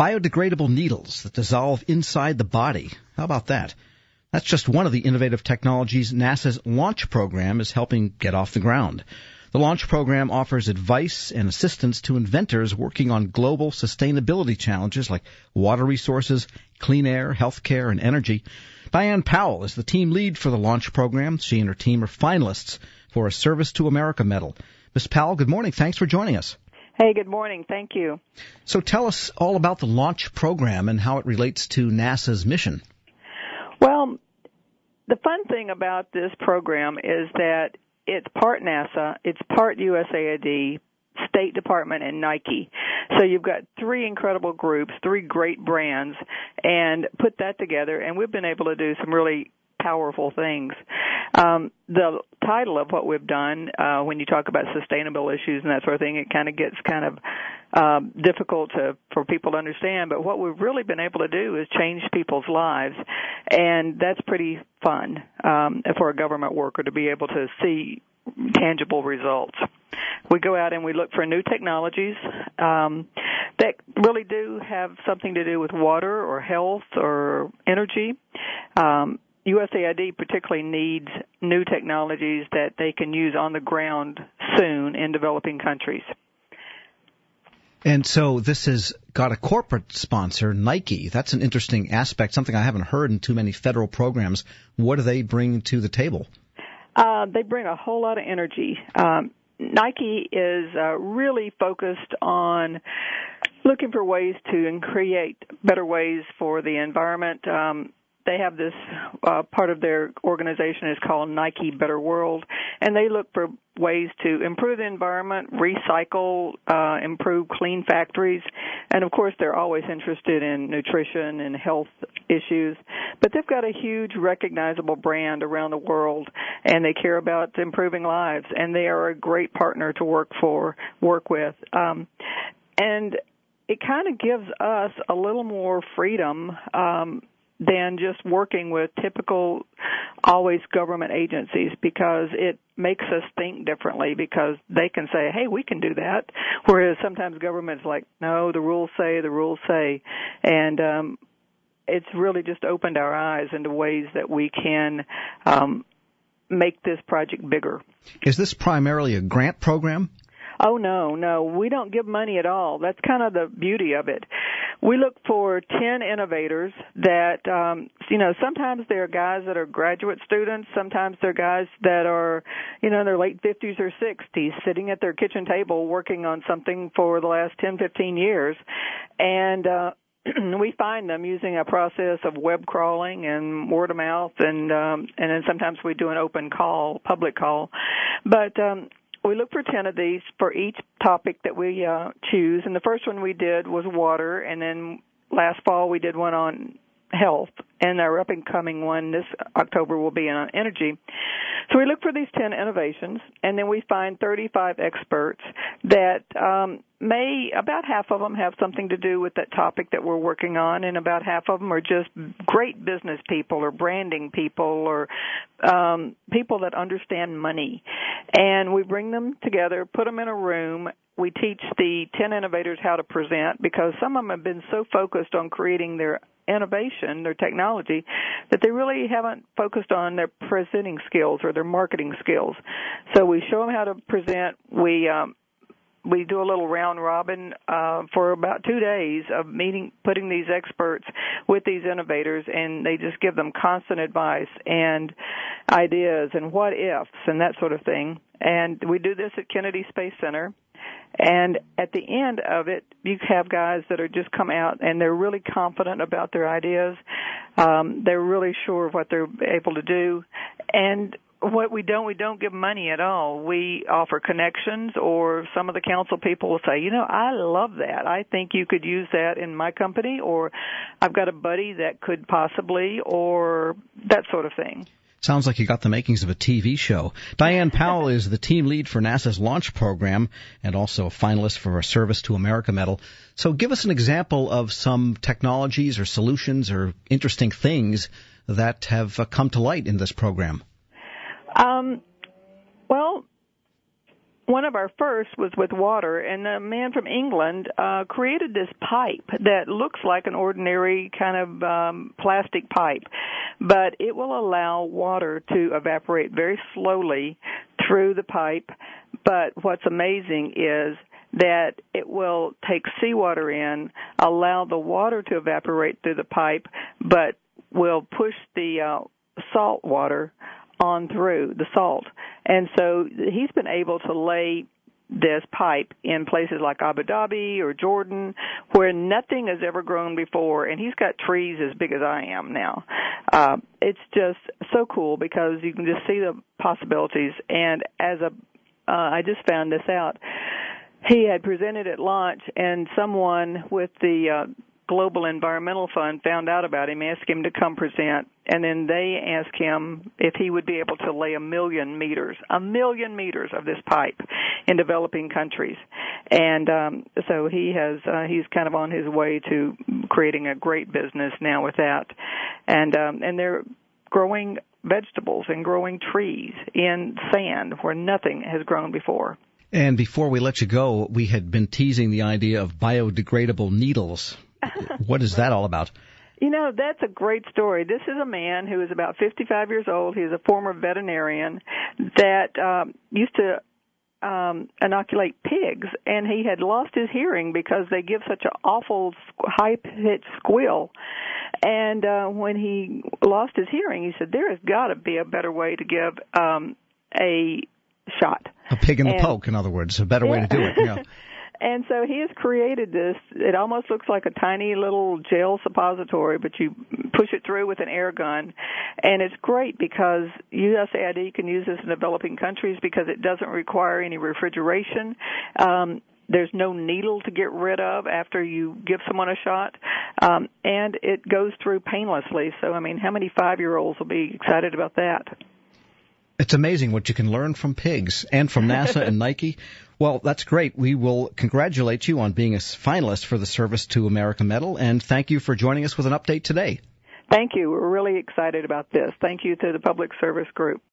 Biodegradable needles that dissolve inside the body. How about that? That's just one of the innovative technologies NASA's launch program is helping get off the ground. The launch program offers advice and assistance to inventors working on global sustainability challenges like water resources, clean air, healthcare, and energy. Diane Powell is the team lead for the launch program. She and her team are finalists for a Service to America medal. Ms. Powell, good morning. Thanks for joining us. Hey, good morning. Thank you. So tell us all about the launch program and how it relates to NASA's mission. Well, the fun thing about this program is that it's part NASA, it's part USAID, State Department, and Nike. So you've got three incredible groups, three great brands, and put that together, and we've been able to do some really powerful things. The title of what we've done, when you talk about sustainable issues and that sort of thing, it kind of gets difficult for people to understand. But what we've really been able to do is change people's lives, and that's pretty fun for a government worker to be able to see tangible results. We go out and we look for new technologies that really do have something to do with water or health or energy. USAID particularly needs new technologies that they can use on the ground soon in developing countries. And so this has got a corporate sponsor, Nike. That's an interesting aspect, something I haven't heard in too many federal programs. What do they bring to the table? They bring a whole lot of energy. Nike is really focused on looking for ways to create better ways for the environment. They have this part of their organization is called Nike Better World, and they look for ways to improve the environment, recycle, improve clean factories, and of course they're always interested in nutrition and health issues. But they've got a huge recognizable brand around the world, and they care about improving lives, and they are a great partner to work with. And it kind of gives us a little more freedom than just working with typical, always government agencies, because it makes us think differently, because they can say, hey, we can do that, whereas sometimes government's like, no, the rules say. And it's really just opened our eyes into ways that we can make this project bigger. Is this primarily a grant program? Oh, no, we don't give money at all. That's kind of the beauty of it. We look for 10 innovators that, sometimes they're guys that are graduate students. Sometimes they're guys that are, in their late 50s or 60s, sitting at their kitchen table working on something for the last 10, 15 years. And we find them using a process of web crawling and word of mouth, and then sometimes we do an open call, public call. But we look for 10 of these for each topic that we choose, and the first one we did was water, and then last fall we did one on health, and our up-and-coming one this October will be on energy. So we look for these 10 innovations, and then we find 35 experts that about half of them have something to do with that topic that we're working on, and about half of them are just great business people or branding people or people that understand money. And we bring them together, put them in a room. We teach the 10 innovators how to present, because some of them have been so focused on creating their innovation, their technology, that they really haven't focused on their presenting skills or their marketing skills. So we show them how to present. We do a little round robin for about 2 days of putting these experts with these innovators, and they just give them constant advice and ideas and what ifs and that sort of thing. And we do this at Kennedy Space Center. And at the end of it, you have guys that are just come out and they're really confident about their ideas. They're really sure of what they're able to do. And what we don't give money at all. We offer connections, or some of the council people will say, I love that. I think you could use that in my company, or I've got a buddy that could possibly, or that sort of thing. Sounds like you got the makings of a TV show. Diane Powell is the team lead for NASA's launch program and also a finalist for a Service to America medal. So give us an example of some technologies or solutions or interesting things that have come to light in this program. Well, one of our first was with water, and a man from England created this pipe that looks like an ordinary kind of plastic pipe, but it will allow water to evaporate very slowly through the pipe. But what's amazing is that it will take seawater in, allow the water to evaporate through the pipe, but will push the salt water on through, the salt. And so he's been able to lay this pipe in places like Abu Dhabi or Jordan where nothing has ever grown before, and he's got trees as big as I am now. It's just so cool because you can just see the possibilities. And I just found this out. He had presented at launch, and someone with the Global Environmental Fund found out about him, asked him to come present, and then they asked him if he would be able to lay 1 million meters of this pipe in developing countries. And so he's kind of on his way to creating a great business now with that. And they're growing vegetables and growing trees in sand where nothing has grown before. And before we let you go, we had been teasing the idea of biodegradable needles. What is that all about? You know, that's a great story. This is a man who is about 55 years old. He's a former veterinarian that used to inoculate pigs, and he had lost his hearing because they give such an awful high-pitched squeal. And when he lost his hearing, he said, there has got to be a better way to give a shot. A pig in the poke, in other words, a better way to do it. Yeah. And so he has created this. It almost looks like a tiny little gel suppository, but you push it through with an air gun. And it's great because USAID can use this in developing countries because it doesn't require any refrigeration. There's no needle to get rid of after you give someone a shot. And it goes through painlessly. So, I mean, how many 5-year-olds will be excited about that? It's amazing what you can learn from pigs and from NASA and Nike. Well, that's great. We will congratulate you on being a finalist for the Service to America Medal, and thank you for joining us with an update today. Thank you. We're really excited about this. Thank you to the Public Service Group.